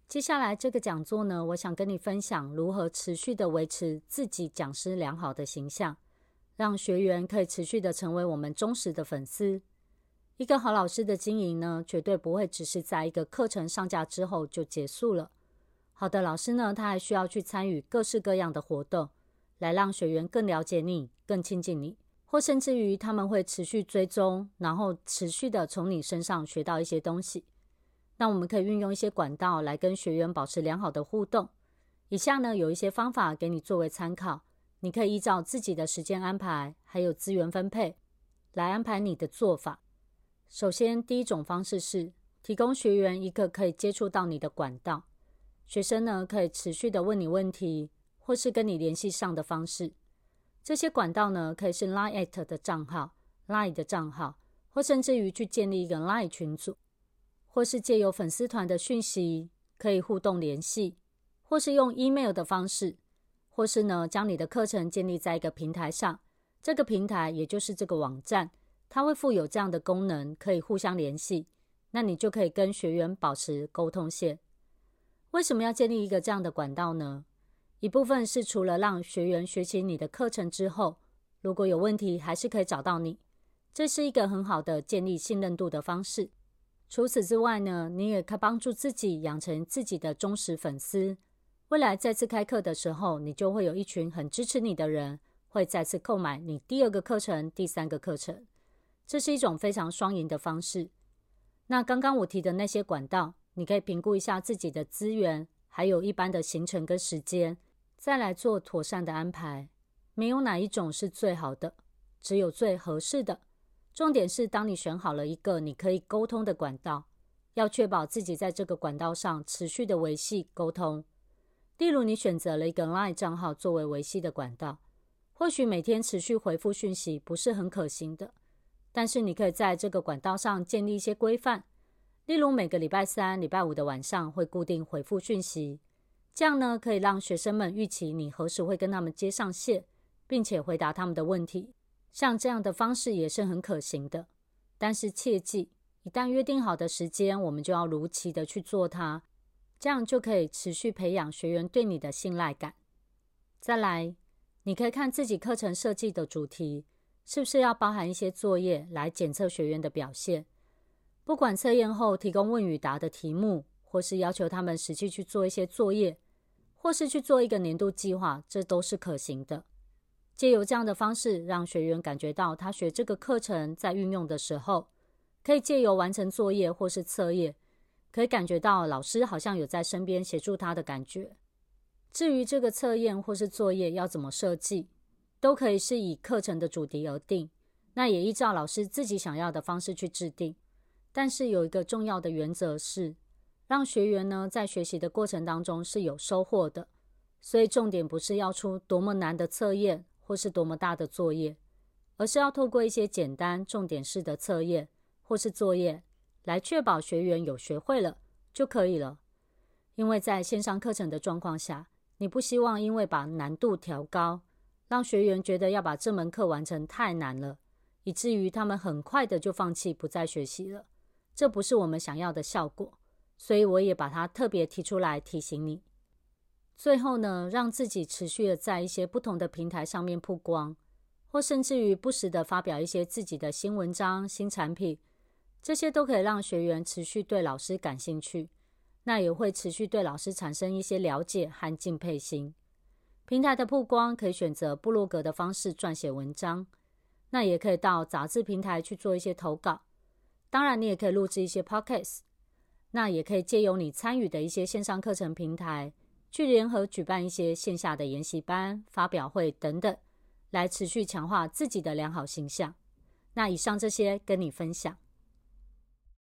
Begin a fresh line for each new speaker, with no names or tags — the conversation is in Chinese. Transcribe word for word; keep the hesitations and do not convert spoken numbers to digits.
接下来这个讲座呢，我想跟你分享如何持续的维持自己讲师良好的形象，让学员可以持续的成为我们忠实的粉丝。一个好老师的经营呢，绝对不会只是在一个课程上架之后就结束了。好的老师呢，他还需要去参与各式各样的活动，来让学员更了解你，更亲近你，或甚至于他们会持续追踪，然后持续的从你身上学到一些东西。那我们可以运用一些管道来跟学员保持良好的互动。以下呢有一些方法给你作为参考，你可以依照自己的时间安排还有资源分配来安排你的做法。首先，第一种方式是提供学员一个可以接触到你的管道，学生呢可以持续的问你问题，或是跟你联系上的方式。这些管道呢可以是 Line@ 的账号、Line 的账号，或甚至于去建立一个 Line 群组，或是借由粉丝团的讯息可以互动联系，或是用 email 的方式，或是呢将你的课程建立在一个平台上。这个平台也就是这个网站，它会附有这样的功能，可以互相联系，那你就可以跟学员保持沟通线。为什么要建立一个这样的管道呢？一部分是除了让学员学习你的课程之后，如果有问题还是可以找到你，这是一个很好的建立信任度的方式。除此之外呢，你也可以帮助自己养成自己的忠实粉丝，未来再次开课的时候，你就会有一群很支持你的人，会再次购买你第二个课程、第三个课程。这是一种非常双赢的方式。那刚刚我提的那些管道，你可以评估一下自己的资源，还有一般的行程跟时间，再来做妥善的安排。没有哪一种是最好的，只有最合适的。重点是当你选好了一个你可以沟通的管道，要确保自己在这个管道上持续的维系沟通。例如你选择了一个 Line 账号作为维系的管道，或许每天持续回复讯息不是很可行的，但是你可以在这个管道上建立一些规范，例如每个礼拜三、礼拜五的晚上会固定回复讯息，这样呢可以让学生们预期你何时会跟他们接上线，并且回答他们的问题。像这样的方式也是很可行的，但是切记，一旦约定好的时间，我们就要如期的去做它，这样就可以持续培养学员对你的信赖感。再来，你可以看自己课程设计的主题是不是要包含一些作业来检测学员的表现。不管测验后提供问与答的题目，或是要求他们实际去做一些作业，或是去做一个年度计划，这都是可行的。借由这样的方式，让学员感觉到他学这个课程在运用的时候，可以借由完成作业或是测验，可以感觉到老师好像有在身边协助他的感觉。至于这个测验或是作业要怎么设计，都可以是以课程的主题而定，那也依照老师自己想要的方式去制定。但是有一个重要的原则是，让学员呢在学习的过程当中是有收获的，所以重点不是要出多么难的测验或是多么大的作业，而是要透过一些简单重点式的测验或是作业，来确保学员有学会了就可以了。因为在线上课程的状况下，你不希望因为把难度调高，让学员觉得要把这门课完成太难了，以至于他们很快的就放弃不再学习了。这不是我们想要的效果，所以我也把它特别提出来提醒你。最后呢，让自己持续的在一些不同的平台上面曝光，或甚至于不时的发表一些自己的新文章、新产品，这些都可以让学员持续对老师感兴趣，那也会持续对老师产生一些了解和敬佩心。平台的曝光可以选择部落格的方式撰写文章，那也可以到杂志平台去做一些投稿，当然你也可以录制一些 podcast， 那也可以借由你参与的一些线上课程平台去联合举办一些线下的研习班、发表会等等，来持续强化自己的良好形象。那以上这些跟你分享。